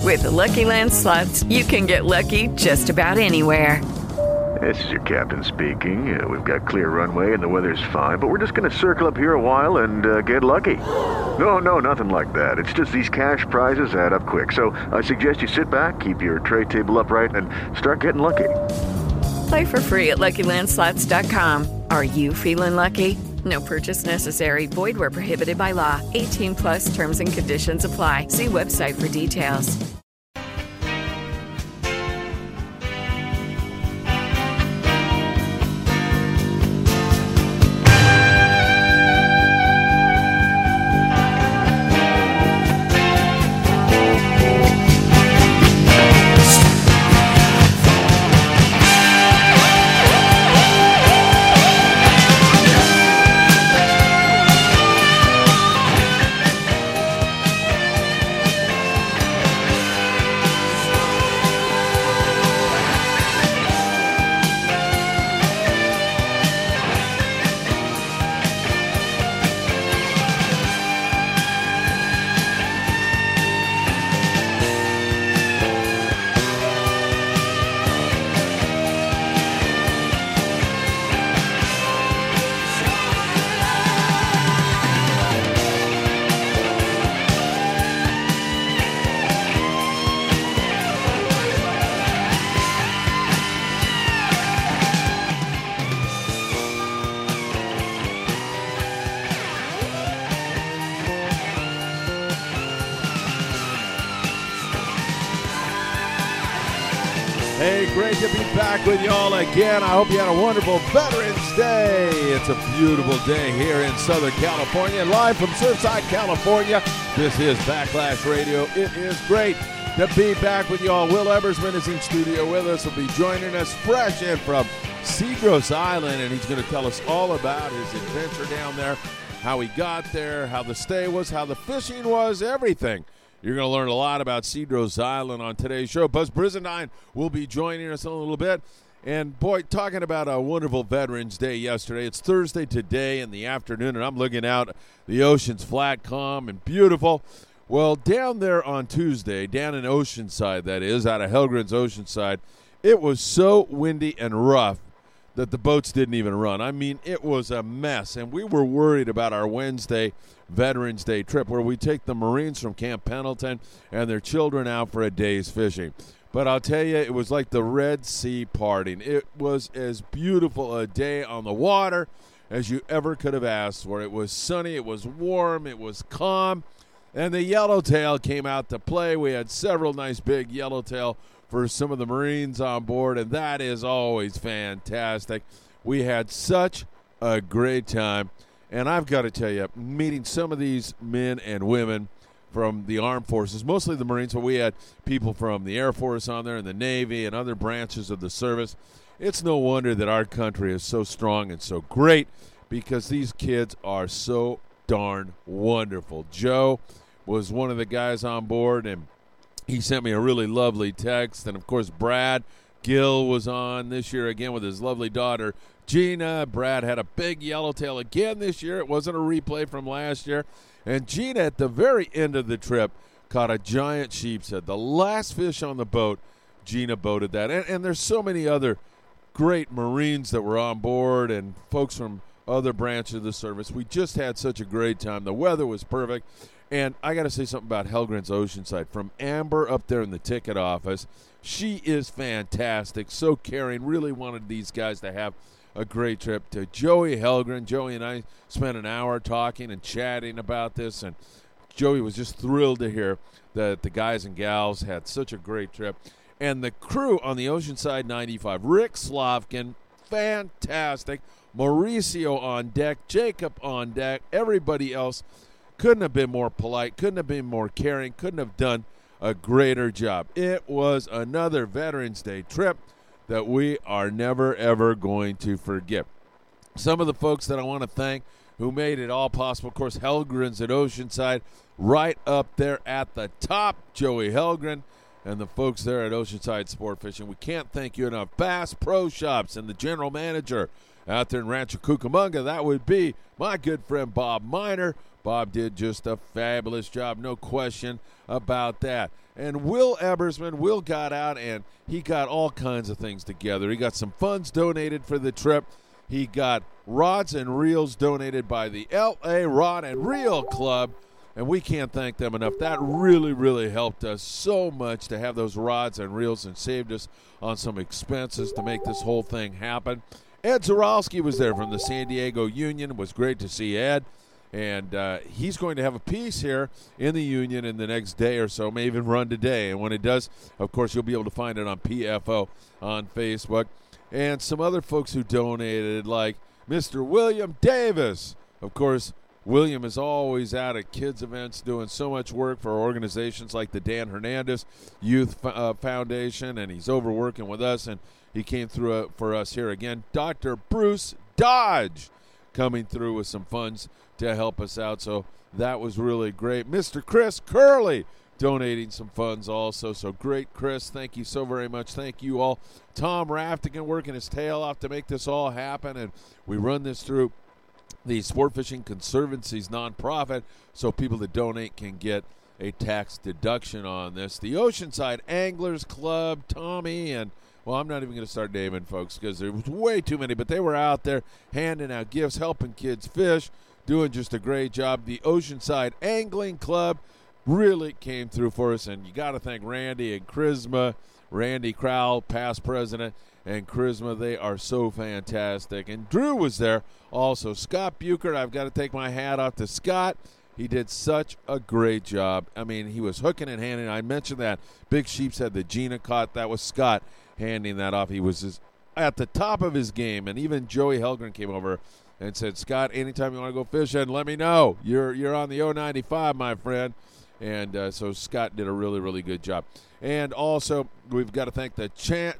With the Lucky Land Slots, you can get lucky just about anywhere. This is your captain speaking. We've got clear runway and the weather's fine, but we're just going to circle up here a while and get lucky. No, nothing like that. It's just these cash prizes add up quick. So I suggest you sit back, keep your tray table upright, and start getting lucky. Play for free at LuckyLandSlots.com. Are you feeling lucky? No purchase necessary. Void where prohibited by law. 18 plus terms and conditions apply. See website for details. Hey, great to be back with y'all again. I hope you had a wonderful Veterans Day. It's a beautiful day here in Southern California. Live from Surfside, California, this is Backlash Radio. It is great to be back with y'all. Will Ebersman is in studio with us. He'll be joining us fresh in from Cedros Island, and he's going to tell us all about his adventure down there, how he got there, how the stay was, how the fishing was, everything. You're going to learn a lot about Cedros Island on today's show. Buzz Brizendine will be joining us in a little bit. And, boy, talking about a wonderful Veterans Day yesterday. It's Thursday today in the afternoon, and I'm looking out. The ocean's flat, calm, and beautiful. Well, down there on Tuesday, down in Oceanside, that is, out of Helgren's Oceanside, it was so windy and rough that the boats didn't even run. I mean, it was a mess, and we were worried about our Wednesday Veterans Day trip where we take the Marines from Camp Pendleton and their children out for a day's fishing. But I'll tell you, it was like the Red Sea parting. It was as beautiful a day on the water as you ever could have asked for. It was sunny, it was warm, it was calm, and the yellowtail came out to play. We had several nice big yellowtail for some of the Marines on board, and that is always fantastic. We had such a great time, and I've got to tell you, meeting some of these men and women from the armed forces, mostly the Marines, but we had people from the Air Force on there and the Navy and other branches of the service. It's no wonder that our country is so strong and so great because these kids are so darn wonderful. Joe was one of the guys on board, and he sent me a really lovely text. And, of course, Brad Gill was on this year again with his lovely daughter, Gina. Brad had a big yellowtail again this year. It wasn't a replay from last year. And Gina, at the very end of the trip, caught a giant sheepshead. The last fish on the boat, Gina boated that. And there's so many other great Marines that were on board and folks from other branches of the service. We just had such a great time. The weather was perfect. And I got to say something about Helgren's Oceanside. From Amber up there in the ticket office, she is fantastic, so caring, really wanted these guys to have a great trip. To Joey Helgren, Joey and I spent an hour talking and chatting about this, and Joey was just thrilled to hear that the guys and gals had such a great trip. And the crew on the Oceanside 95, Rick Slavkin, fantastic, Mauricio on deck, Jacob on deck, everybody else couldn't have been more polite, couldn't have been more caring, couldn't have done a greater job. It was another Veterans Day trip that we are never, ever going to forget. Some of the folks that I want to thank who made it all possible, of course, Helgren's at Oceanside, right up there at the top, Joey Helgren, and the folks there at Oceanside Sport Fishing. We can't thank you enough. Bass Pro Shops and the general manager out there in Rancho Cucamonga. That would be my good friend Bob Miner. Bob did just a fabulous job, no question about that. And Will Ebersman, Will got out and he got all kinds of things together. He got some funds donated for the trip. He got rods and reels donated by the L.A. Rod and Reel Club, and we can't thank them enough. That really, really helped us so much to have those rods and reels and saved us on some expenses to make this whole thing happen. Ed Zaralski was there from the San Diego Union. It was great to see Ed. And he's going to have a piece here in the Union in the next day or so, may even run today. And when it does, of course, you'll be able to find it on PFO on Facebook. And some other folks who donated, like Mr. William Davis. Of course, William is always out at kids' events doing so much work for organizations like the Dan Hernandez Youth Foundation, and he's over working with us, and he came through for us here again. Dr. Bruce Dodge coming through with some funds to help us out, so that was really great. Mr. Chris Curley donating some funds also, so great, Chris. Thank you so very much. Thank you all. Tom Raftigan working his tail off to make this all happen, and we run this through the Sport Fishing Conservancy's nonprofit, so people that donate can get a tax deduction on this. The Oceanside Anglers Club, Tommy, and well, I'm not even going to start naming folks because there was way too many, but they were out there handing out gifts, helping kids fish, doing just a great job. The Oceanside Angling Club really came through for us, and you got to thank Randy and Charisma, Randy Crowell, past president, and Charisma. They are so fantastic. And Drew was there also. Scott Buchert, I've got to take my hat off to Scott. He did such a great job. I mean, he was hooking and handing. I mentioned that Big Sheepshead that Gina caught. That was Scott handing that off. He was at the top of his game. And even Joey Helgren came over and said, Scott, anytime you want to go fishing, let me know. You're on the 095, my friend. And so Scott did a really, really good job. And also, we've got to thank the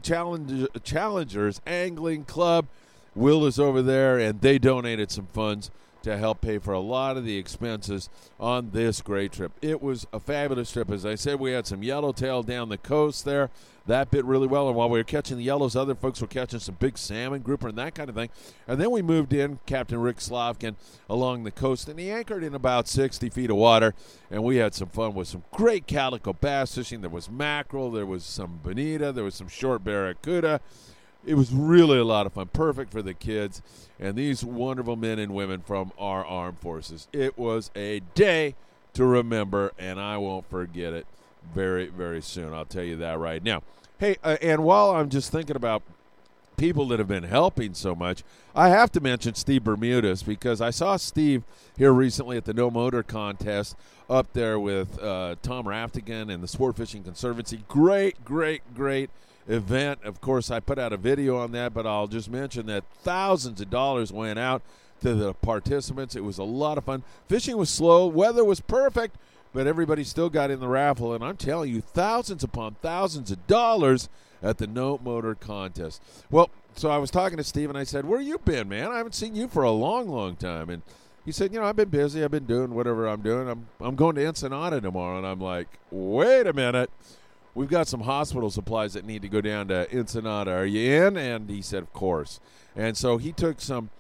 Challengers Angling Club. Will is over there, and they donated some funds to help pay for a lot of the expenses on this great trip. It was a fabulous trip. As I said, we had some yellowtail down the coast there. That bit really well. And while we were catching the yellows, other folks were catching some big salmon, grouper, and that kind of thing. And then we moved in, Captain Rick Slavkin, along the coast, and he anchored in about 60 feet of water. And we had some fun with some great calico bass fishing. There was mackerel, there was some bonita, there was some short barracuda. It was really a lot of fun, perfect for the kids and these wonderful men and women from our armed forces. It was a day to remember, and I won't forget it very, very soon. I'll tell you that right now. Hey, and while I'm just thinking about people that have been helping so much, I have to mention Steve Bermudez, because I saw Steve here recently at the No Motor Contest up there with Tom Raftigan and the Sport Fishing Conservancy. Great, great, great event. Of course, I put out a video on that, but I'll just mention that thousands of dollars went out to the participants. It was a lot of fun. Fishing was slow. Weather was perfect, but everybody still got in the raffle, and I'm telling you, thousands upon thousands of dollars at the No Motor Contest. Well, so I was talking to Steve, and I said, where you been, man? I haven't seen you for a long, long time. And he said, I've been busy. I've been doing whatever I'm doing. I'm going to Ensenada tomorrow. And I'm like, wait a minute. We've got some hospital supplies that need to go down to Ensenada. Are you in? And he said, of course. And so he took some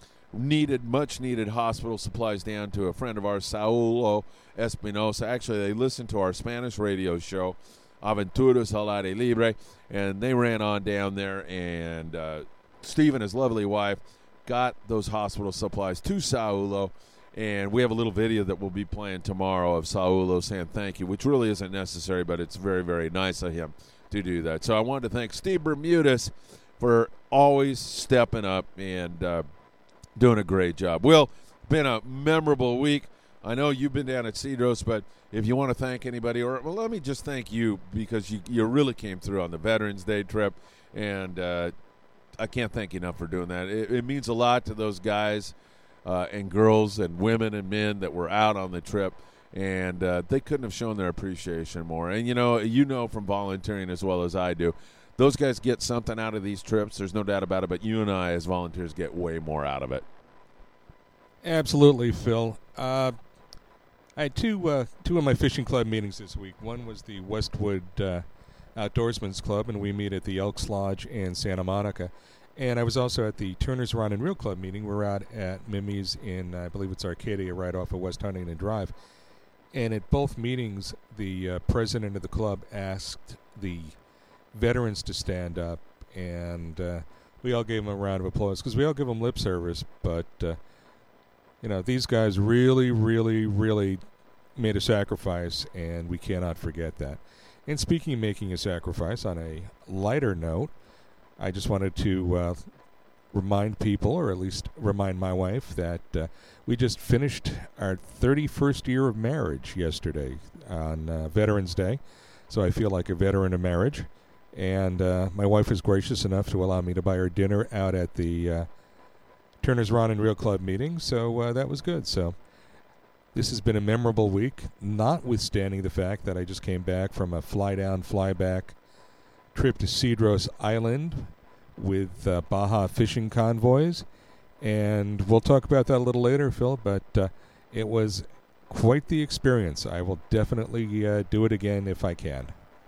much needed hospital supplies down to a friend of ours, Saulo Espinosa. Actually, they listened to our Spanish radio show, Aventuras al Aire Libre, and they ran on down there, and Steve and his lovely wife got those hospital supplies to Saulo. And we have a little video that we'll be playing tomorrow of Saulo saying thank you, which really isn't necessary, but it's very, very nice of him to do that. So I wanted to thank Steve Bermudez for always stepping up and doing a great job. Will, been a memorable week. I know you've been down at Cedros, but if you want to thank anybody, well, let me just thank you, because you really came through on the Veterans Day trip, and I can't thank you enough for doing that. It means a lot to those guys and girls and women and men that were out on the trip, and they couldn't have shown their appreciation more. And, you know from volunteering as well as I do, those guys get something out of these trips. There's no doubt about it, but you and I as volunteers get way more out of it. Absolutely, Phil. I had two of my fishing club meetings this week. One was the Westwood Outdoorsman's Club, and we meet at the Elks Lodge in Santa Monica. And I was also at the Turner's Rod and Reel Club meeting. We're out at Mimi's in, I believe it's Arcadia, right off of West Huntington Drive. And at both meetings, the president of the club asked the veterans to stand up, and we all gave them a round of applause because we all give them lip service. But, these guys really, really, really made a sacrifice, and we cannot forget that. And speaking of making a sacrifice, on a lighter note, I just wanted to remind people, or at least remind my wife, that we just finished our 31st year of marriage yesterday on Veterans Day. So I feel like a veteran of marriage. And my wife was gracious enough to allow me to buy her dinner out at the Turner's Rod and Reel Club meeting. So that was good. So this has been a memorable week, notwithstanding the fact that I just came back from a fly-down, fly-back trip to Cedros Island with Baja Fishing Convoys, and we'll talk about that a little later, Phil, but it was quite the experience. I will definitely do it again if I can.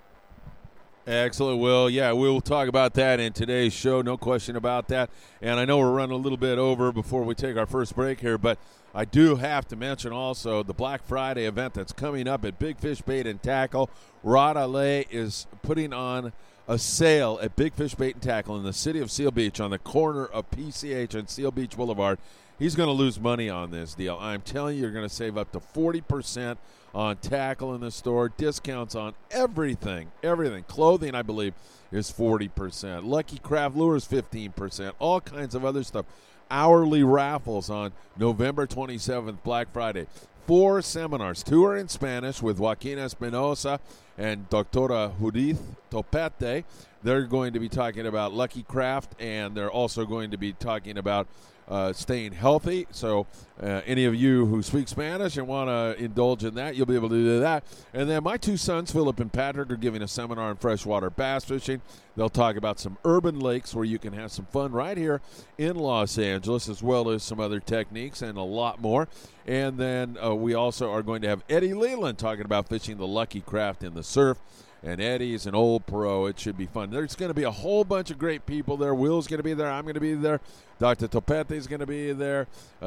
Excellent, Will. Yeah, we'll talk about that in today's show, no question about that. And I know we're running a little bit over before we take our first break here, but I do have to mention also the Black Friday event that's coming up at Big Fish Bait and Tackle. Rod Alais is putting on a sale at Big Fish Bait and Tackle in the city of Seal Beach on the corner of PCH and Seal Beach Boulevard. He's going to lose money on this deal. I'm telling you, you're going to save up to 40% on tackle in the store. Discounts on everything. Clothing, I believe, is 40%. Lucky Craft Lures, 15%. All kinds of other stuff. Hourly raffles on November 27th, Black Friday. 4 seminars. 2 are in Spanish with Joaquin Espinosa and Doctora Judith Topete. They're going to be talking about Lucky Craft, and they're also going to be talking about staying healthy. So any of you who speak Spanish and want to indulge in that, you'll be able to do that. And then my 2 sons, Philip and Patrick, are giving a seminar on freshwater bass fishing. They'll talk about some urban lakes where you can have some fun right here in Los Angeles, as well as some other techniques and a lot more. And then we also are going to have Eddie Leland talking about fishing the Lucky Craft in the surf. And Eddie's an old pro. It should be fun. There's going to be a whole bunch of great people there. Will's going to be there. I'm going to be there. Dr. Topete's going to be there.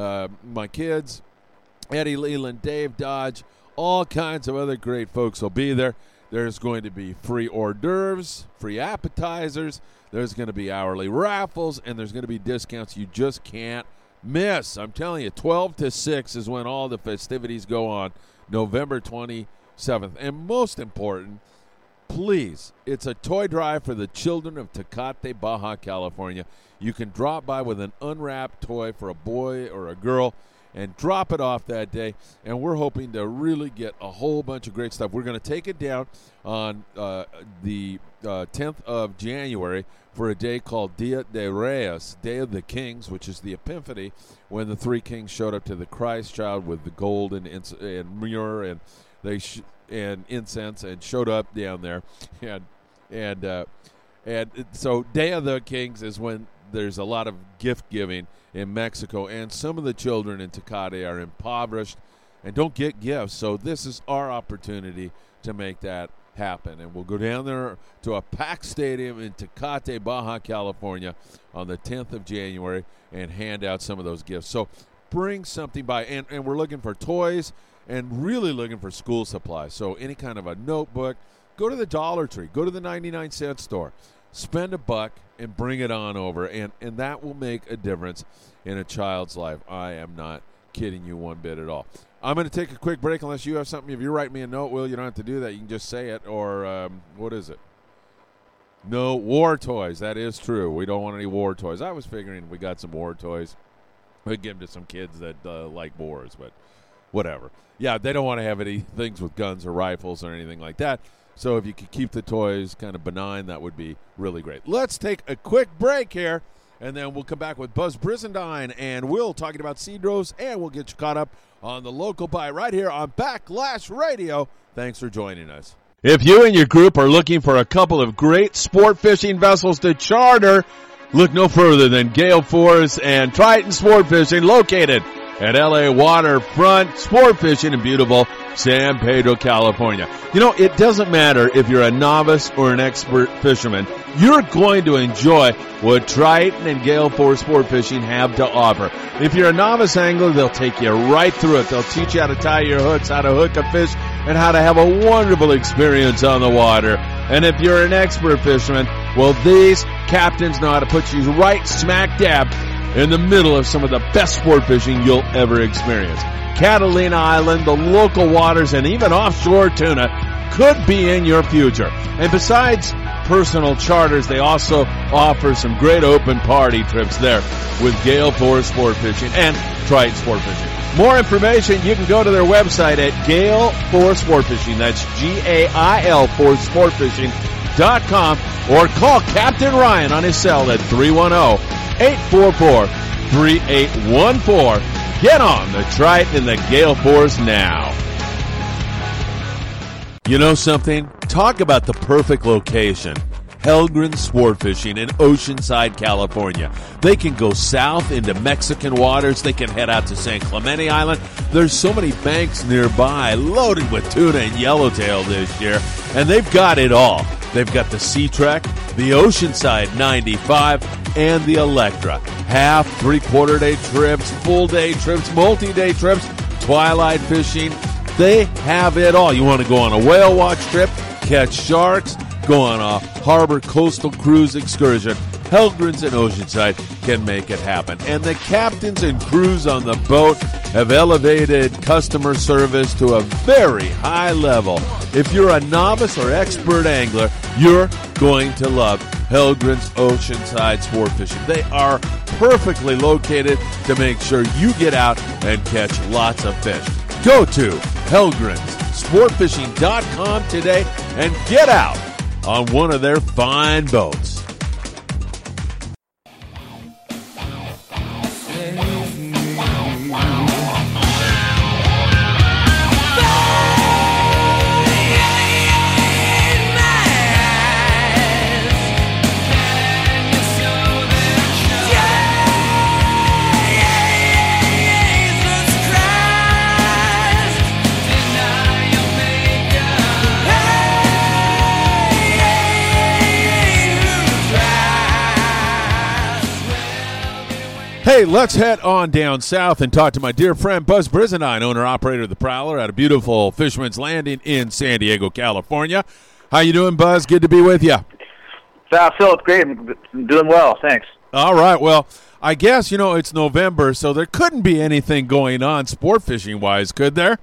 My kids, Eddie Leland, Dave Dodge, all kinds of other great folks will be there. There's going to be free hors d'oeuvres, free appetizers. There's going to be hourly raffles, and there's going to be discounts you just can't miss. I'm telling you, 12 to 6 is when all the festivities go on, November 27th. And most important, please, it's a toy drive for the children of Tecate, Baja California. You can drop by with an unwrapped toy for a boy or a girl and drop it off that day. And we're hoping to really get a whole bunch of great stuff. We're going to take it down on the 10th of January for a day called Dia de Reyes, Day of the Kings, which is the Epiphany, when the 3 kings showed up to the Christ child with the gold and myrrh and and incense and showed up down there, and so Day of the Kings is when there's a lot of gift giving in Mexico, and some of the children in Tecate are impoverished and don't get gifts. So this is our opportunity to make that happen, and we'll go down there to a packed stadium in Tecate, Baja California, on the 10th of January and hand out some of those gifts. So bring something by, and we're looking for toys. And really looking for school supplies. So any kind of a notebook, go to the Dollar Tree, go to the 99-cent store, spend $1 and bring it on over. And that will make a difference in a child's life. I am not kidding you one bit at all. I'm going to take a quick break unless you have something. If you write me a note, Will, you don't have to do that. You can just say it. Or what is it? No, war toys. That is true. We don't want any war toys. I was figuring we got some war toys. We'd give them to some kids that like wars, but whatever. Yeah, they don't want to have any things with guns or rifles or anything like that. So if you could keep the toys kind of benign, that would be really great. Let's take a quick break here, and then we'll come back with Buzz Brizendine and Will talking about Cedros, and we'll get you caught up on the local bite right here on Backlash Radio. Thanks for joining us. If you and your group are looking for a couple of great sport fishing vessels to charter, look no further than Gale Force and Triton Sport Fishing, located at LA Waterfront Sport Fishing in beautiful San Pedro, California. You know, it doesn't matter if you're a novice or an expert fisherman. You're going to enjoy what Triton and Gale Force Sport Fishing have to offer. If you're a novice angler, they'll take you right through it. They'll teach you how to tie your hooks, how to hook a fish, and how to have a wonderful experience on the water. And if you're an expert fisherman, well, these captains know how to put you right smack dab in the middle of some of the best sport fishing you'll ever experience. Catalina Island, the local waters, and even offshore tuna could be in your future. And besides personal charters, they also offer some great open party trips there with Gale Force Sport Fishing and Triton Sport Fishing. More information, you can go to their website at Gale Force Sport Fishing. That's GAIL Force Sport Fishing.com, or call Captain Ryan on his cell at 310-844-3814. Get on the Triton and the Gale Force now. You know something? Talk about the perfect location. Helgren Sport Fishing in Oceanside, California. They can go south into Mexican waters. They can head out to San Clemente Island. There's so many banks nearby loaded with tuna and yellowtail this year, and they've got it all. They've got the Sea Trek, the Oceanside 95, and the Electra. Half, three-quarter day trips, full day trips, multi-day trips, twilight fishing. They have it all. You want to go on a whale watch trip, catch sharks, go on a harbor coastal cruise excursion. Helgren's and Oceanside can make it happen. And the captains and crews on the boat have elevated customer service to a very high level. If you're a novice or expert angler, you're going to love Helgren's Oceanside Sport Fishing. They are perfectly located to make sure you get out and catch lots of fish. Go to Helgren'sSportFishing.com today and get out on one of their fine boats. Hey, let's head on down south and talk to my dear friend Buzz Brizendine, owner-operator of the Prowler at a beautiful Fisherman's Landing in San Diego, California. How you doing, Buzz? Good to be with you. Philip, great. I'm doing well, thanks. All right, well, I guess, you know, it's November, so there couldn't be anything going on sport fishing-wise, could there?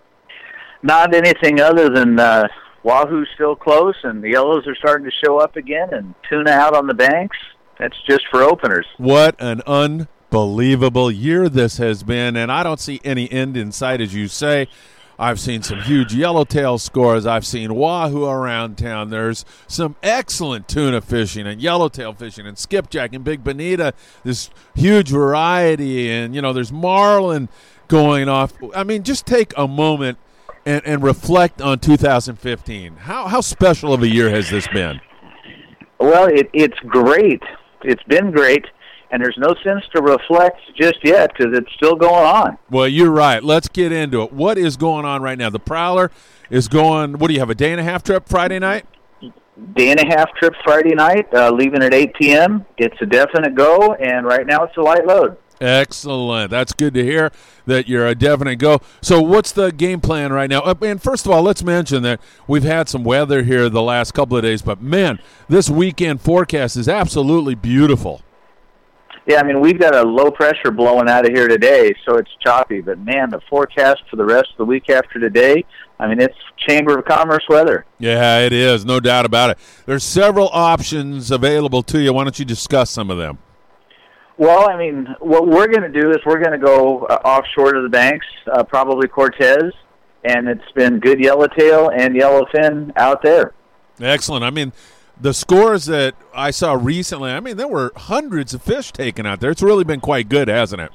Not anything other than wahoo's still close, and the yellows are starting to show up again, and tuna out on the banks. That's just for openers. What an unbelievable year this has been, and I don't see any end in sight, as you say. I've seen some huge yellowtail scores. I've seen wahoo around town. There's some excellent tuna fishing and yellowtail fishing and skipjack and big bonita. This huge variety, and, you know, there's marlin going off. I mean, just take a moment and reflect on 2015. How special of a year has this been? Well, it's great. It's been great, and there's no sense to reflect just yet because it's still going on. Well, you're right. Let's get into it. What is going on right now? The Prowler is going, what do you have, a day-and-a-half trip Friday night? Day-and-a-half trip Friday night, leaving at 8 p.m. It's a definite go, and right now it's a light load. Excellent. That's good to hear that you're a definite go. So what's the game plan right now? And first of all, let's mention that we've had some weather here the last couple of days, but, man, this weekend forecast is absolutely beautiful. Yeah, I mean, we've got a low pressure blowing out of here today, so it's choppy. But, man, the forecast for the rest of the week after today, I mean, it's Chamber of Commerce weather. Yeah, it is, no doubt about it. There's several options available to you. Why don't you discuss some of them? Well, I mean, what we're going to do is we're going to go offshore to the banks, probably Cortez, and it's been good yellowtail and yellowfin out there. Excellent. I mean, the scores that I saw recently, I mean, there were hundreds of fish taken out there. It's really been quite good, hasn't it?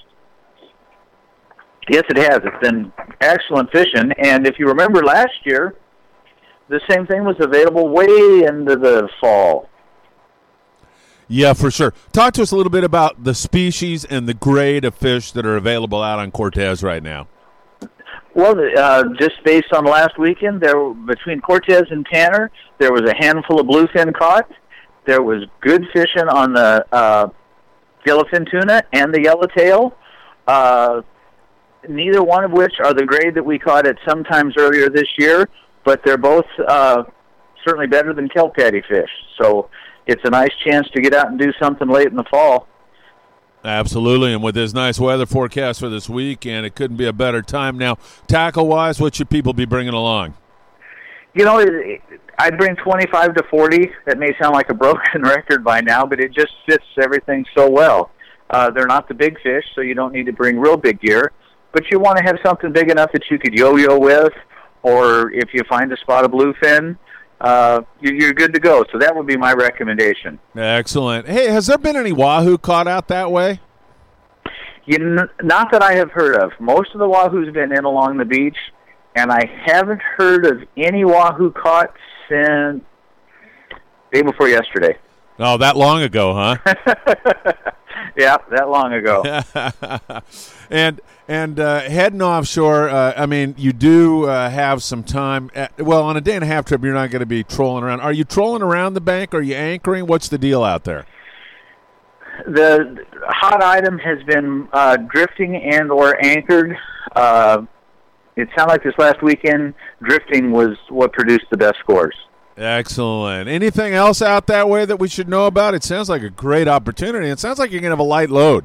Yes, it has. It's been excellent fishing, and if you remember last year, the same thing was available way into the fall. Yeah, for sure. Talk to us a little bit about the species and the grade of fish that are available out on Cortez right now. Well, just based on last weekend, between Cortez and Tanner, there was a handful of bluefin caught. There was good fishing on the yellowfin tuna and the yellowtail, neither one of which are the grade that we caught at sometimes earlier this year, but they're both certainly better than kelp patty fish. So it's a nice chance to get out and do something late in the fall. Absolutely, and with this nice weather forecast for this weekend, it couldn't be a better time. Now, tackle-wise, what should people be bringing along? You know, I'd bring 25 to 40. That may sound like a broken record by now, but it just fits everything so well. They're not the big fish, so you don't need to bring real big gear, but you want to have something big enough that you could yo-yo with, or if you find a spot of bluefin, you're good to go. So that would be my recommendation. Excellent. Hey, has there been any wahoo caught out that way? Not that I have heard of. Most of the wahoo's been in along the beach, and I haven't heard of any wahoo caught since day before yesterday. Oh, that long ago, huh? Yeah, that long ago. And heading offshore, I mean, you do have some time. On a day and a half trip, you're not going to be trolling around. Are you trolling around the bank? Are you anchoring? What's the deal out there? The hot item has been drifting and or anchored. It sounded like this last weekend, drifting was what produced the best scores. Excellent. Anything else out that way that we should know about? It sounds like a great opportunity. It sounds like you're going to have a light load.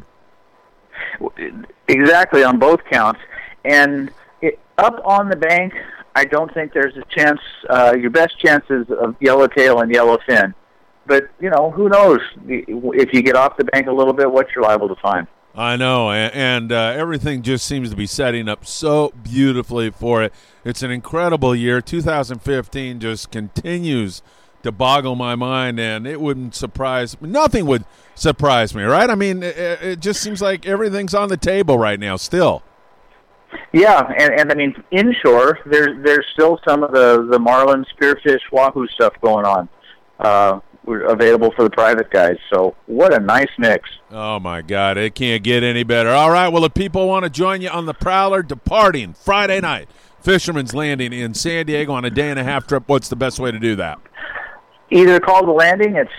Exactly, on both counts. And up on the bank, I don't think there's a chance, your best chances of yellowtail and yellowfin. But, you know, who knows? If you get off the bank a little bit, what you're liable to find. I know, and everything just seems to be setting up so beautifully for it. It's an incredible year. 2015 just continues to boggle my mind, and it wouldn't surprise – nothing would surprise me, right? I mean, it just seems like everything's on the table right now still. Yeah, and I mean, inshore, there's still some of the marlin, spearfish, wahoo stuff going on. We're available for the private guys. So what a nice mix. Oh, my God. It can't get any better. All right. Well, if people want to join you on the Prowler departing Friday night, Fisherman's Landing in San Diego on a day and a half trip, what's the best way to do that? Either call the landing at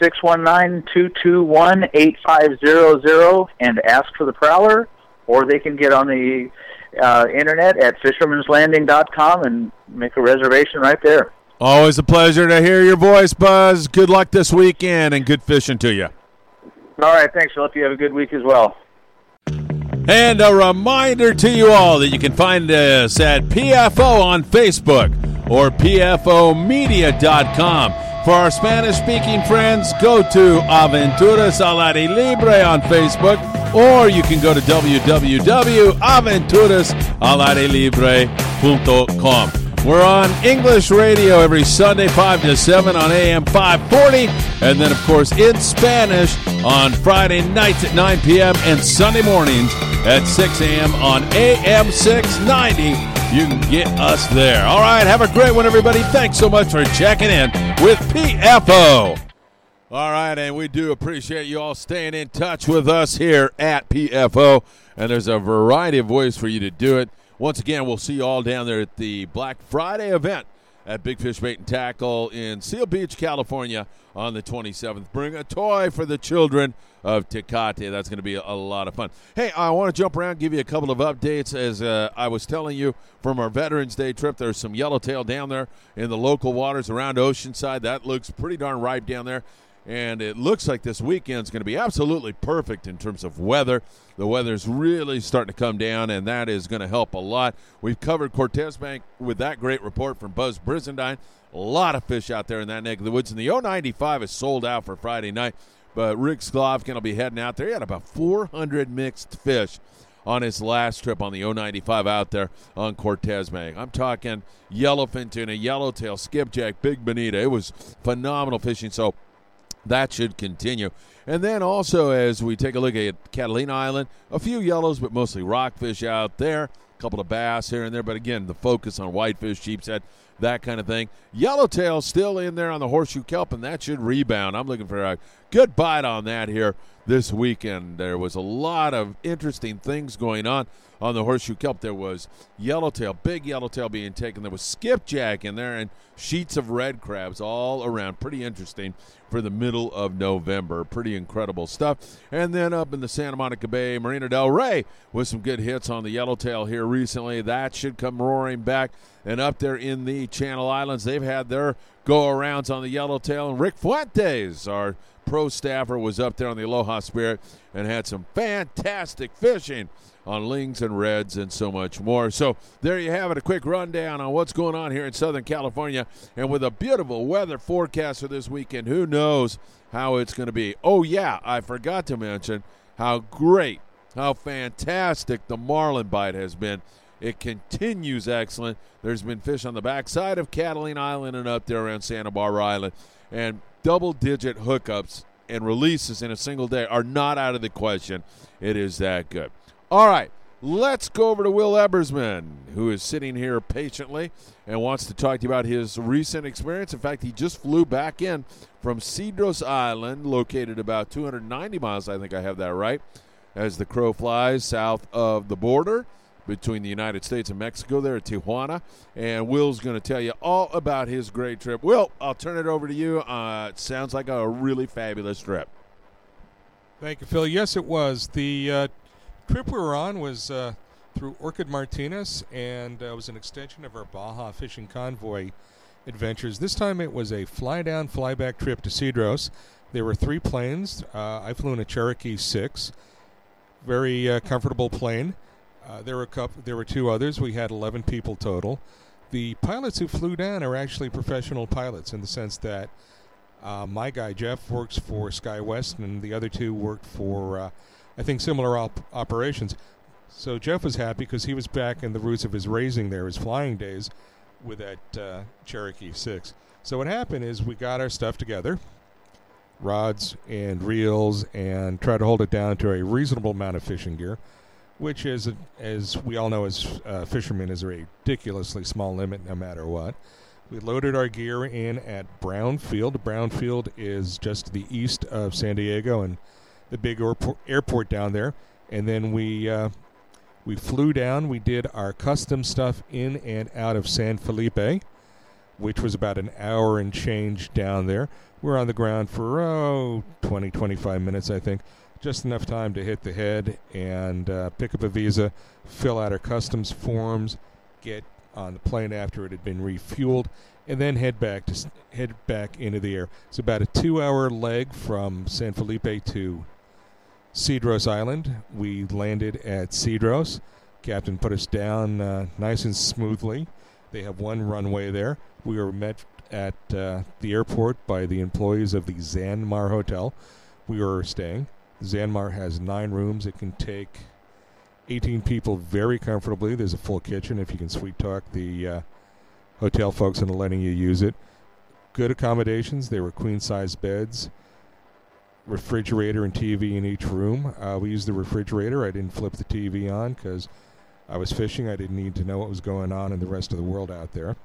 619-221-8500 and ask for the Prowler, or they can get on the internet at fishermanslanding.com and make a reservation right there. Always a pleasure to hear your voice, Buzz. Good luck this weekend and good fishing to you. All right, thanks. I hope you have a good week as well. And a reminder to you all that you can find us at PFO on Facebook or PFOmedia.com. For our Spanish-speaking friends, go to Aventuras al Aire Libre on Facebook, or you can go to www.aventurasalairelibre.com. We're on English radio every Sunday, 5 to 7 on AM 540. And then, of course, in Spanish on Friday nights at 9 p.m. and Sunday mornings at 6 a.m. on AM 690. You can get us there. All right, have a great one, everybody. Thanks so much for checking in with PFO. All right, and we do appreciate you all staying in touch with us here at PFO. And there's a variety of ways for you to do it. Once again, we'll see you all down there at the Black Friday event at Big Fish Bait and Tackle in Seal Beach, California on the 27th. Bring a toy for the children of Tecate. That's going to be a lot of fun. Hey, I want to jump around and give you a couple of updates. As I was telling you from our Veterans Day trip, there's some yellowtail down there in the local waters around Oceanside. That looks pretty darn ripe down there. And it looks like this weekend's going to be absolutely perfect in terms of weather. The weather's really starting to come down, and that is going to help a lot. We've covered Cortez Bank with that great report from Buzz Brizendine. A lot of fish out there in that neck of the woods. And the 095 is sold out for Friday night. But Rick Sklovkin will be heading out there. He had about 400 mixed fish on his last trip on the 095 out there on Cortez Bank. I'm talking yellowfin tuna, yellowtail, skipjack, big bonita. It was phenomenal fishing. So that should continue. And then also, as we take a look at Catalina Island, a few yellows, but mostly rockfish out there. A couple of bass here and there. But again, the focus on whitefish, sheepshead, that kind of thing. Yellowtail still in there on the horseshoe kelp, and that should rebound. I'm looking for a good bite on that here this weekend. There was a lot of interesting things going on the horseshoe kelp. There was yellowtail, big yellowtail being taken. There was skipjack in there and sheets of red crabs all around. Pretty interesting for the middle of November. Pretty incredible stuff. And then up in the Santa Monica Bay, Marina del Rey with some good hits on the yellowtail here recently. That should come roaring back. And up there in the Channel Islands, they've had their go-arounds on the yellowtail. And Rick Fuentes, our pro staffer, was up there on the Aloha Spirit and had some fantastic fishing on lings and reds and so much more. So there you have it, a quick rundown on what's going on here in Southern California. And with a beautiful weather forecast for this weekend, who knows how it's going to be. Oh, yeah, I forgot to mention how great, how fantastic the marlin bite has been. It continues excellent. There's been fish on the backside of Catalina Island and up there around Santa Barbara Island. And double-digit hookups and releases in a single day are not out of the question. It is that good. All right, let's go over to Will Ebersman, who is sitting here patiently and wants to talk to you about his recent experience. In fact, he just flew back in from Cedros Island, located about 290 miles, I think I have that right, as the crow flies south of the border between the United States and Mexico there at Tijuana. And Will's going to tell you all about his great trip. Will, I'll turn it over to you. It sounds like a really fabulous trip. Thank you, Phil. Yes, it was. The trip we were on was through Orchid Martinez, and it was an extension of our Baja Fishing Convoy adventures. This time it was a fly-down, fly-back trip to Cedros. There were 3 planes. I flew in a Cherokee 6. Very comfortable plane. There were 2 others. We had 11 people total. The pilots who flew down are actually professional pilots in the sense that my guy, Jeff, works for SkyWest, and the other 2 worked for, I think, similar operations. So Jeff was happy because he was back in the roots of his racing there, his flying days, with that Cherokee 6. So what happened is we got our stuff together, rods and reels, and tried to hold it down to a reasonable amount of fishing gear, which is, as we all know as fishermen, is a ridiculously small limit no matter what. We loaded our gear in at Brownfield. Brownfield is just to the east of San Diego and the big airport down there. And then we flew down. We did our custom stuff in and out of San Felipe, which was about an hour and change down there. We were on the ground for, 20, 25 minutes, I think. Just enough time to hit the head and pick up a visa, fill out our customs forms, get on the plane after it had been refueled, and then head back into the air. It's about a 2-hour leg from San Felipe to Cedros Island. We landed at Cedros. Captain put us down nice and smoothly. They have 1 runway there. We were met at the airport by the employees of the Zanmar Hotel. We were staying. Zanmar has 9 rooms. It can take 18 people very comfortably. There's a full kitchen if you can sweet talk the hotel folks into letting you use it. Good accommodations. They were queen-size beds, refrigerator and TV in each room. We used the refrigerator. I didn't flip the TV on because I was fishing. I didn't need to know what was going on in the rest of the world out there.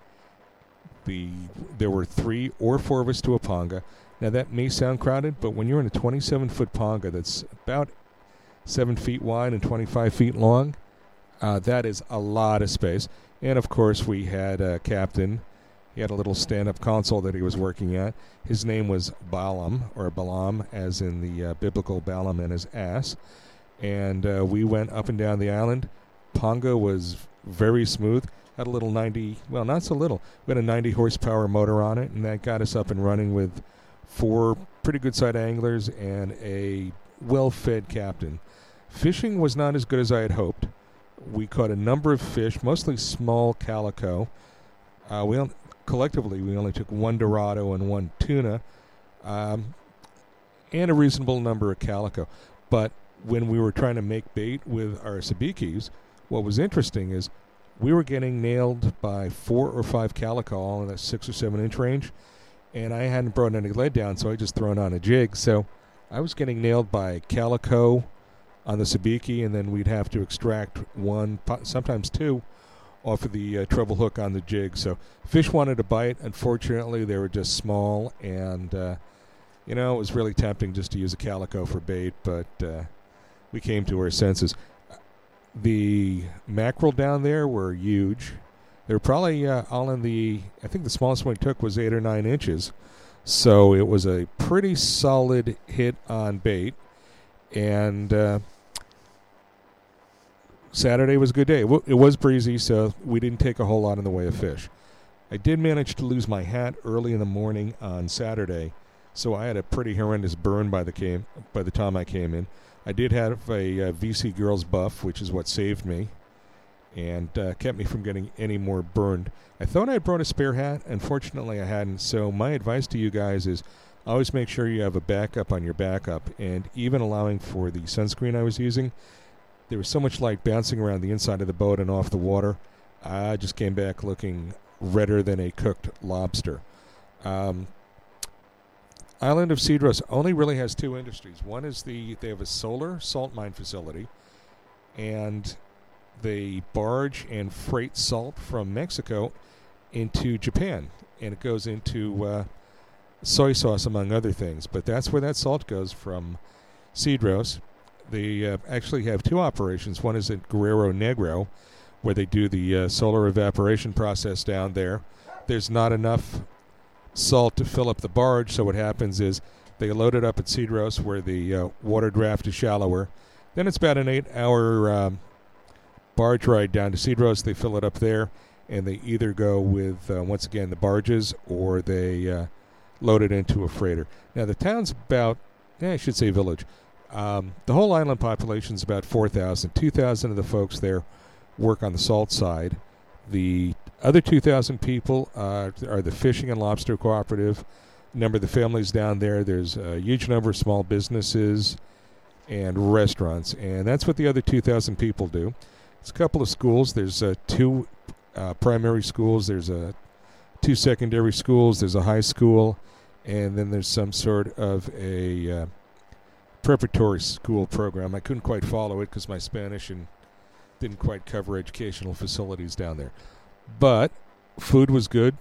There were 3 or 4 of us to a panga. Now, that may sound crowded, but when you're in a 27-foot panga that's about 7 feet wide and 25 feet long, that is a lot of space. And, of course, we had a captain. He had a little stand-up console that he was working at. His name was Balaam, or Balaam, as in the biblical Balaam and his ass. And we went up and down the island. Panga was very smooth. Had a little 90, well, not so little. We had a 90-horsepower motor on it, and that got us up and running with 4 pretty good-sized anglers and a well-fed captain. Fishing was not as good as I had hoped. We caught a number of fish, mostly small calico. Collectively, we only took 1 dorado and 1 tuna, and a reasonable number of calico. But when we were trying to make bait with our sabikis, what was interesting is we were getting nailed by 4 or 5 calico, all in that 6 or 7 inch range. And I hadn't brought any lead down, so I just thrown on a jig. So I was getting nailed by calico on the sabiki, and then we'd have to extract 1, sometimes 2, off of the treble hook on the jig. So fish wanted to bite. Unfortunately, they were just small, and it was really tempting just to use a calico for bait, but we came to our senses. The mackerel down there were huge. They were probably all in I think the smallest one we took was 8 or 9 inches. So it was a pretty solid hit on bait. And Saturday was a good day. It was breezy, so we didn't take a whole lot in the way of fish. I did manage to lose my hat early in the morning on Saturday, so I had a pretty horrendous burn by the time I came in. I did have a VC Girls buff, which is what saved me, and kept me from getting any more burned. I thought I had brought a spare hat. Unfortunately, I hadn't. So my advice to you guys is always make sure you have a backup on your backup. And even allowing for the sunscreen I was using, there was so much light bouncing around the inside of the boat and off the water. I just came back looking redder than a cooked lobster. Island of Cedros only really has 2 industries. One is they have a solar salt mine facility, and they barge and freight salt from Mexico into Japan, and it goes into soy sauce, among other things. But that's where that salt goes from Cedros. They actually have 2 operations. One is at Guerrero Negro, where they do the solar evaporation process down there. There's not enough salt to fill up the barge, so what happens is they load it up at Cedros, where the water draft is shallower. Then it's about an 8-hour barge ride down to Cedros. They fill it up there, and they either go with, once again, the barges, or they load it into a freighter. Now, the town's about, I should say village. The whole island population is about 4,000. 2,000 of the folks there work on the salt side. The other 2,000 people are the fishing and lobster cooperative. A number of the families down there. There's a huge number of small businesses and restaurants, and that's what the other 2,000 people do. It's a couple of schools. There's 2 primary schools. There's 2 secondary schools. There's a high school, and then there's some sort of a preparatory school program. I couldn't quite follow it because my Spanish and didn't quite cover educational facilities down there. But food was good.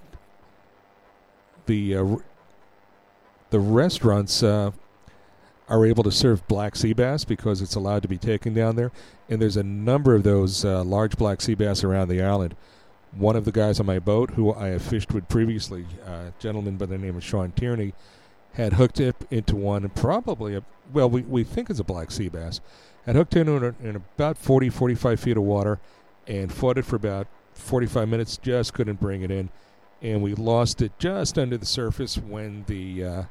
The restaurants are able to serve black sea bass because it's allowed to be taken down there. And there's a number of those large black sea bass around the island. One of the guys on my boat, who I have fished with previously, a gentleman by the name of Sean Tierney, had hooked it into one, and probably, we think it's a black sea bass, had hooked into it in about 40, 45 feet of water, and fought it for about 45 minutes, just couldn't bring it in. And we lost it just under the surface when the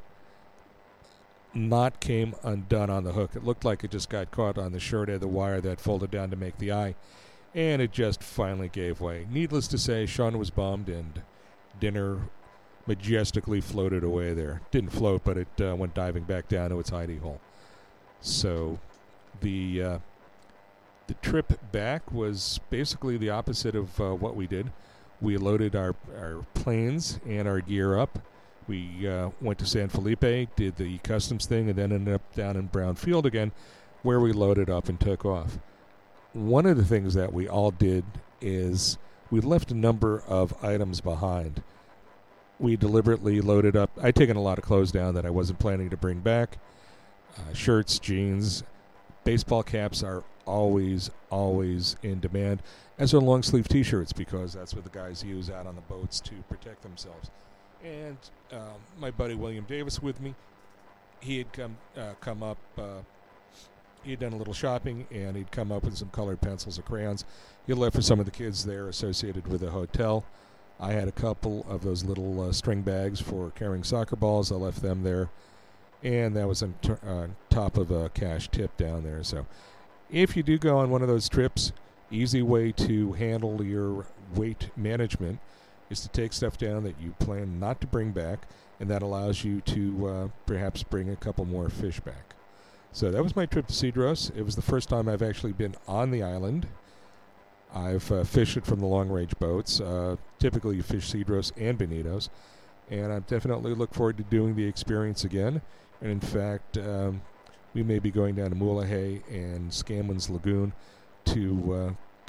knot came undone on the hook. It looked like it just got caught on the short end of the wire that folded down to make the eye, and it just finally gave way. Needless to say, Sean was bummed, and dinner majestically floated away there. Didn't float, but it went diving back down to its hidey hole. So the trip back was basically the opposite of what we did. We loaded our planes and our gear up. We went to San Felipe, did the customs thing, and then ended up down in Brown Field again, where we loaded up and took off. One of the things that we all did is we left a number of items behind. We deliberately loaded up. I'd taken a lot of clothes down that I wasn't planning to bring back. Shirts, jeans, baseball caps are always in demand, as are long-sleeve T-shirts, because that's what the guys use out on the boats to protect themselves. And my buddy William Davis with me, he had come up. He had done a little shopping, and he'd come up with some colored pencils or crayons. He left for some of the kids there associated with the hotel. I had a couple of those little string bags for carrying soccer balls. I left them there, and that was on top of a cash tip down there. So if you do go on one of those trips, easy way to handle your weight management is to take stuff down that you plan not to bring back, and that allows you to perhaps bring a couple more fish back. So that was my trip to Cedros. It was the first time I've actually been on the island. I've fished it from the long-range boats. Typically you fish Cedros and Bonitos, and I definitely look forward to doing the experience again. And in fact, we may be going down to Mulegé and Scanlon's Lagoon to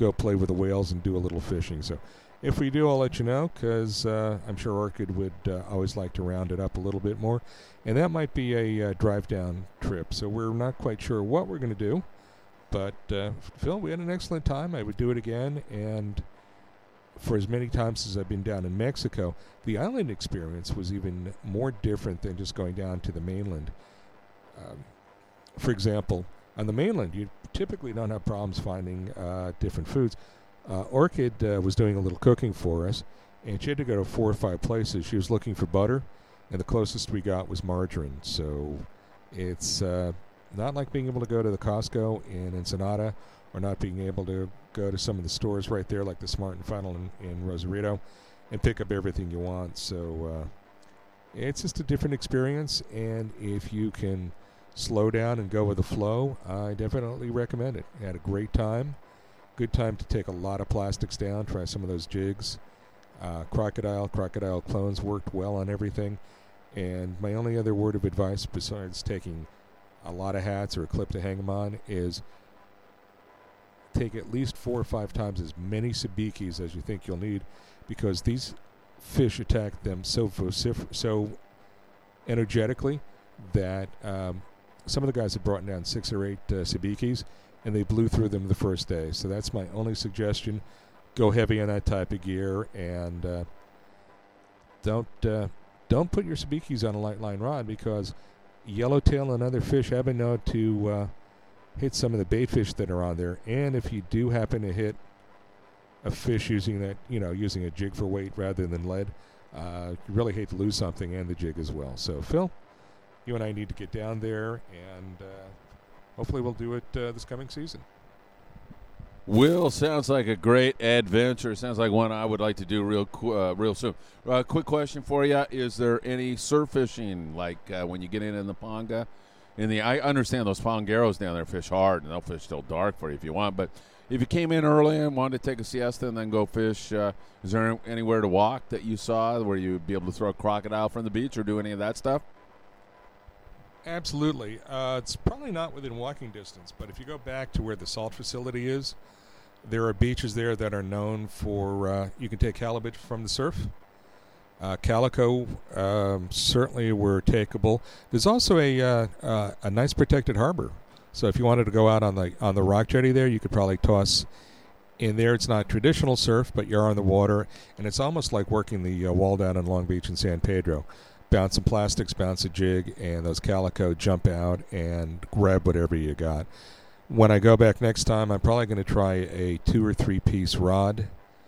go play with the whales and do a little fishing. So if we do, I'll let you know, because I'm sure Orchid would always like to round it up a little bit more. And that might be a drive-down trip. So we're not quite sure what we're going to do. But, Phil, we had an excellent time. I would do it again. And for as many times as I've been down in Mexico, the island experience was even more different than just going down to the mainland. For example, on the mainland, you typically don't have problems finding different foods. Orchid was doing a little cooking for us, and she had to go to 4 or 5 places. She was looking for butter, and the closest we got was margarine. So it's not like being able to go to the Costco in Ensenada, or not being able to go to some of the stores right there, like the Smart and Final in Rosarito, and pick up everything you want. So it's just a different experience, and if you can slow down and go with the flow, I definitely recommend it. I had a great time. Good time to take a lot of plastics down, try some of those jigs. Crocodile clones worked well on everything. And my only other word of advice, besides taking a lot of hats or a clip to hang them on, is take at least 4 or 5 times as many sabikis as you think you'll need, because these fish attack them so energetically that some of the guys had brought down 6 or 8 sabikis, and they blew through them the first day. So that's my only suggestion. Go heavy on that type of gear, and don't put your sabikis on a light line rod, because yellowtail and other fish have been known to hit some of the bait fish that are on there. And if you do happen to hit a fish using a jig for weight rather than lead, you really hate to lose something, and the jig as well. So, Phil, you and I need to get down there, and hopefully we'll do it this coming season. Will, sounds like a great adventure. Sounds like one I would like to do real soon. Quick question for you. Is there any surf fishing, like when you get in the Ponga? I understand those pongeros down there fish hard, and they'll fish till dark for you if you want. But if you came in early and wanted to take a siesta and then go fish, is there anywhere to walk that you saw where you'd be able to throw a crocodile from the beach or do any of that stuff? Absolutely. It's probably not within walking distance, but if you go back to where the salt facility is, there are beaches there that are known for, you can take halibut from the surf. Calico certainly were takeable. There's also a nice protected harbor. So if you wanted to go out on the rock jetty there, you could probably toss in there. It's not traditional surf, but you're on the water, and it's almost like working the wall down in Long Beach and San Pedro. Bounce some plastics, bounce a jig, and those calico jump out and grab whatever you got. When I go back next time, I'm probably going to try a 2 or 3 piece rod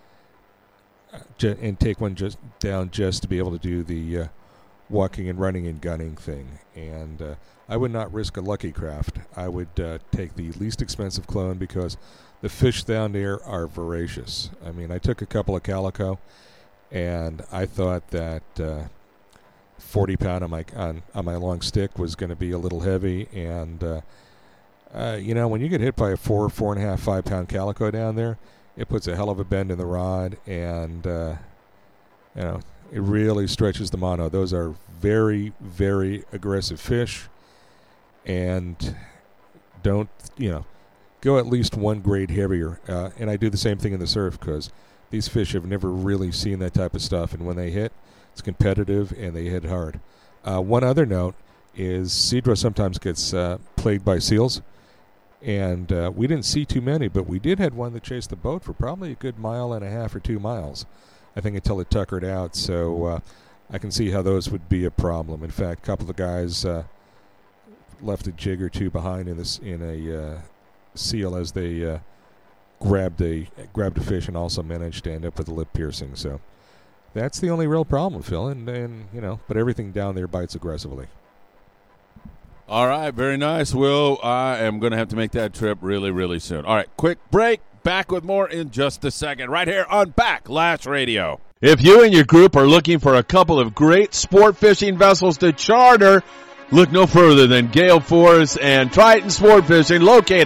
and take one down just to be able to do the walking and running and gunning thing. And I would not risk a Lucky Craft. I would take the least expensive clone, because the fish down there are voracious. I mean, I took a couple of calico, and I thought that 40 pound on my long stick was going to be a little heavy. And when you get hit by a 4, 4.5, 5 pound calico down there, it puts a hell of a bend in the rod, and it really stretches the mono. Those are very, very aggressive fish, and don't go at least 1 grade heavier. And I do the same thing in the surf, because these fish have never really seen that type of stuff, and when they hit, it's competitive and they hit hard. One other note is Cedro sometimes gets plagued by seals. And we didn't see too many, but we did have one that chased the boat for probably a good 1.5 miles or 2 miles, I think, until it tuckered out. So I can see how those would be a problem. In fact, a couple of guys left a jig or 2 behind in a seal as they grabbed a fish, and also managed to end up with a lip piercing. So that's the only real problem, Phil. And but everything down there bites aggressively. All right, very nice, Will. I am going to have to make that trip really, really soon. All right, quick break. Back with more in just a second, right here on Backlash Radio. If you and your group are looking for a couple of great sport fishing vessels to charter, look no further than Gale Force and Triton Sport Fishing, located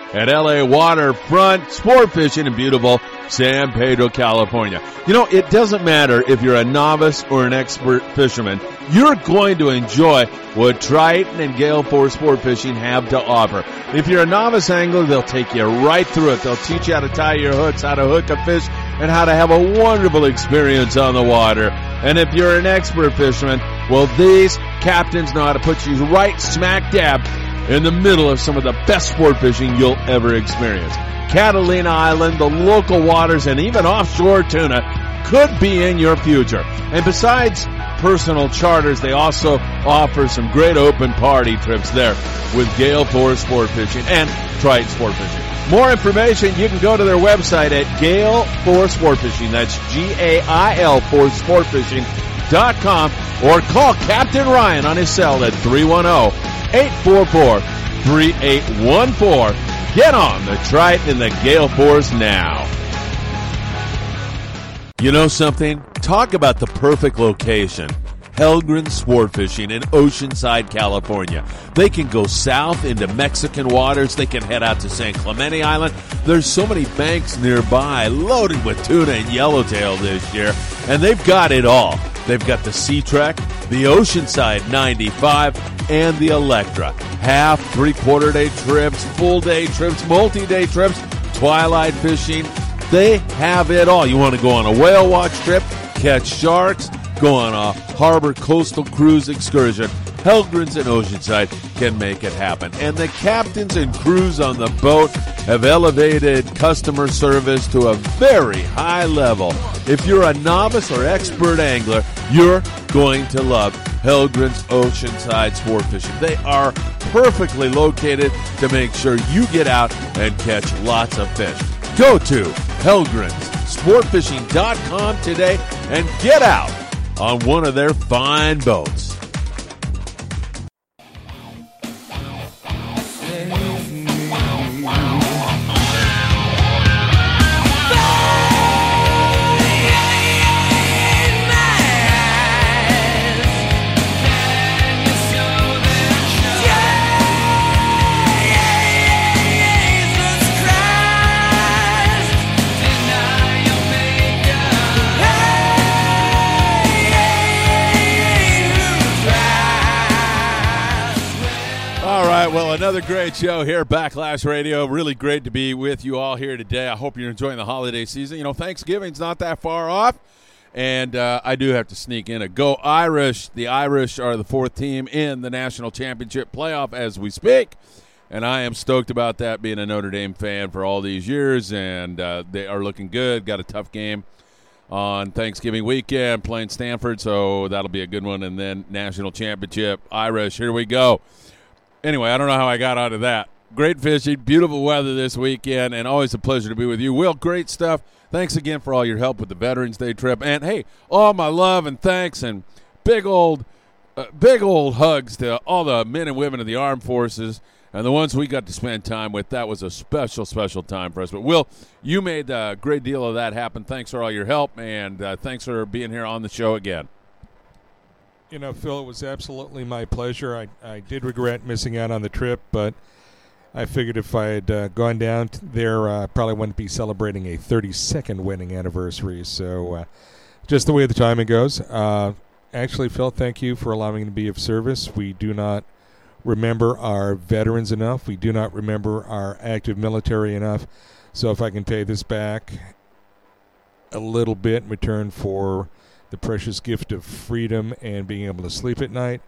at LA Waterfront Sport Fishing in beautiful San Pedro, California. You know, it doesn't matter if you're a novice or an expert fisherman. You're going to enjoy what Triton and Gale Force Sport Fishing have to offer. If you're a novice angler, they'll take you right through it. They'll teach you how to tie your hooks, how to hook a fish, and how to have a wonderful experience on the water. And if you're an expert fisherman, well, these captains know how to put you right smack dab in the middle of some of the best sport fishing you'll ever experience. Catalina Island, the local waters, and even offshore tuna could be in your future. And besides personal charters, they also offer some great open party trips there with Gale Force Sport Fishing and Triton Sport Fishing. More information, you can go to their website at Gale Force Sport Fishing. That's GAIL for sportfishing.com, or call Captain Ryan on his cell at 310-844-3814. Get on the Triton and the Gale Force now. You know something? Talk about the perfect location. Helgren Sport Fishing in Oceanside, California. They can go south into Mexican waters. They can head out to San Clemente Island. There's so many banks nearby loaded with tuna and yellowtail this year, and they've got it all. They've got the Sea Trek, the Oceanside 95, and the Electra. Half, three-quarter day trips, full day trips, multi-day trips, twilight fishing. They have it all. You want to go on a whale watch trip, catch sharks, go on a harbor coastal cruise excursion. Helgren's and Oceanside can make it happen. And the captains and crews on the boat have elevated customer service to a very high level. If you're a novice or expert angler, you're going to love Helgren's Oceanside Sport Fishing. They are perfectly located to make sure you get out and catch lots of fish. Go to Helgren'sSportFishing.com today and get out on one of their fine boats. Well, another great show here, Backlash Radio. Really great to be with you all here today. I hope you're enjoying the holiday season. You know, Thanksgiving's not that far off, and I do have to sneak in a Go Irish. The Irish are the fourth team in the national championship playoff as we speak, and I am stoked about that, being a Notre Dame fan for all these years, and they are looking good. Got a tough game on Thanksgiving weekend playing Stanford, so that'll be a good one, and then national championship, Irish, here we go. Anyway, I don't know how I got out of that. Great fishing, beautiful weather this weekend, and always a pleasure to be with you. Will, great stuff. Thanks again for all your help with the Veterans Day trip. And, hey, all my love and thanks and big old hugs to all the men and women of the armed forces and the ones we got to spend time with. That was a special, special time for us. But, Will, you made a great deal of that happen. Thanks for all your help, and thanks for being here on the show again. You know, Phil, it was absolutely my pleasure. I did regret missing out on the trip, but I figured if I had gone down there, I probably wouldn't be celebrating a 32nd wedding anniversary. So just the way the timing goes. Actually, Phil, thank you for allowing me to be of service. We do not remember our veterans enough. We do not remember our active military enough. So if I can pay this back a little bit in return for the precious gift of freedom and being able to sleep at night,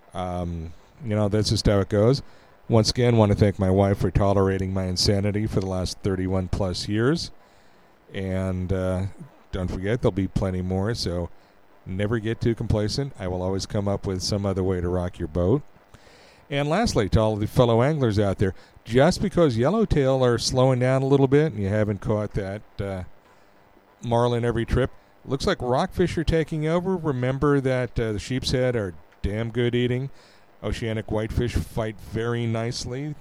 that's just how it goes. Once again, want to thank my wife for tolerating my insanity for the last 31 plus years. And don't forget, there'll be plenty more, so never get too complacent. I will always come up with some other way to rock your boat. And lastly, to all the fellow anglers out there, just because yellowtail are slowing down a little bit and you haven't caught that marlin every trip, looks like rockfish are taking over. Remember that the sheep's head are damn good eating. Oceanic whitefish fight very nicely.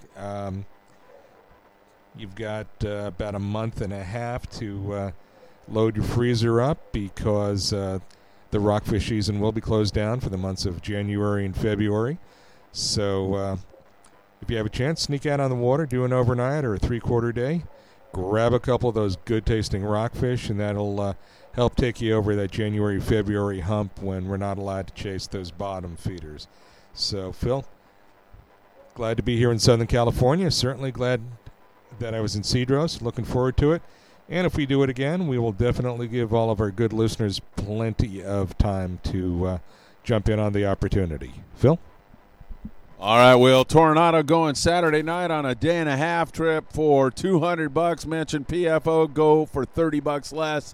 You've got about a month and a half to load your freezer up because the rockfish season will be closed down for the months of January and February. So if you have a chance, sneak out on the water, do an overnight or a 3-quarter day. Grab a couple of those good-tasting rockfish, and that'll help take you over that January, February hump when we're not allowed to chase those bottom feeders. So, Phil, glad to be here in Southern California. Certainly glad that I was in Cedros. Looking forward to it. And if we do it again, we will definitely give all of our good listeners plenty of time to jump in on the opportunity. Phil? All right, Will. Toronado going Saturday night on a day-and-a-half trip for $200. Mention PFO. Go for $30 less.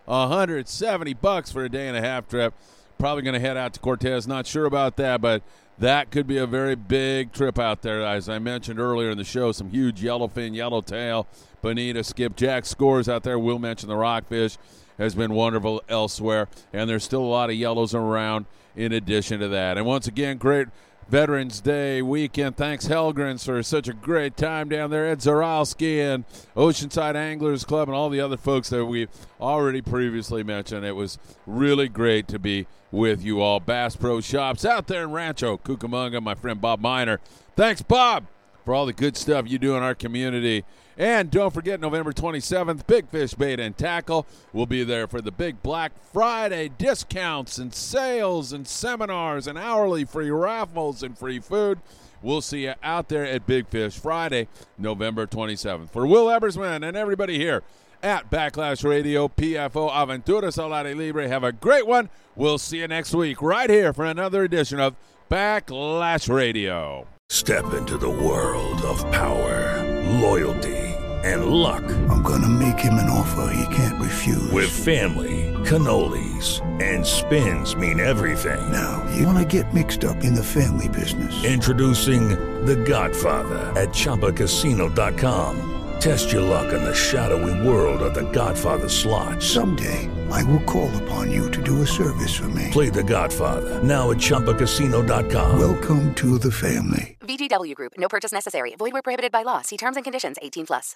$170 for a day-and-a-half trip. Probably going to head out to Cortez. Not sure about that, but that could be a very big trip out there. As I mentioned earlier in the show, some huge yellowfin, yellowtail, bonita, skipjack scores out there. We'll mention the rockfish has been wonderful elsewhere, and there's still a lot of yellows around in addition to that. And once again, great Veterans Day weekend. Thanks, Helgrens, for such a great time down there. Ed Zarowski and Oceanside Anglers Club and all the other folks that we've already previously mentioned. It was really great to be with you all. Bass Pro Shops out there in Rancho Cucamonga. My friend Bob Miner. Thanks, Bob, for all the good stuff you do in our community. And don't forget, November 27th, Big Fish Bait and Tackle. We'll be there for the big Black Friday discounts and sales and seminars and hourly free raffles and free food. We'll see you out there at Big Fish Friday, November 27th. For Will Ebersman and everybody here at Backlash Radio, PFO Aventuras al Aire Libre, have a great one. We'll see you next week right here for another edition of Backlash Radio. Step into the world of power, loyalty, and luck. I'm gonna make him an offer he can't refuse. With family, cannolis, and spins mean everything. Now, you wanna get mixed up in the family business. Introducing The Godfather at ChumbaCasino.com. Test your luck in the shadowy world of The Godfather slot. Someday, I will call upon you to do a service for me. Play The Godfather, now at ChumbaCasino.com. Welcome to the family. VGW Group. No purchase necessary. Void where prohibited by law. See terms and conditions. 18+.